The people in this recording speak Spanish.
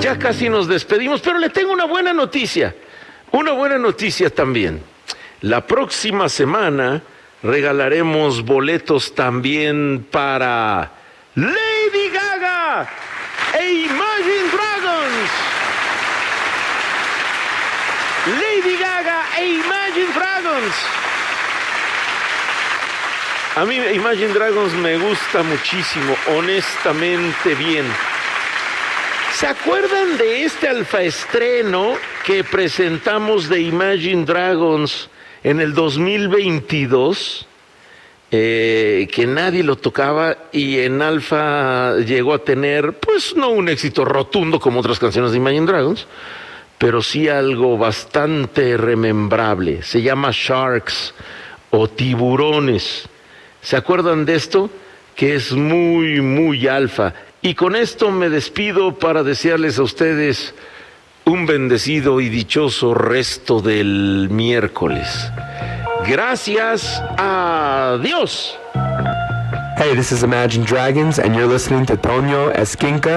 ya casi nos despedimos, pero le tengo una buena noticia también. La próxima semana regalaremos boletos también para Lady Gaga e Imagine Dragons. Lady Gaga e Imagine Dragons. A mí Imagine Dragons me gusta muchísimo, honestamente bien. ¿Se acuerdan de este alfaestreno que presentamos de Imagine Dragons en el 2022? Que nadie lo tocaba y en Alfa llegó a tener, pues no un éxito rotundo como otras canciones de Imagine Dragons, pero sí algo bastante remembrable. Se llama Sharks o Tiburones. ¿Se acuerdan de esto? Que es muy, muy Alfa. Y con esto me despido para desearles a ustedes un bendecido y dichoso resto del miércoles. Gracias. Adiós. Hey, this is Imagine Dragons, and you're listening to Tonio Esquinca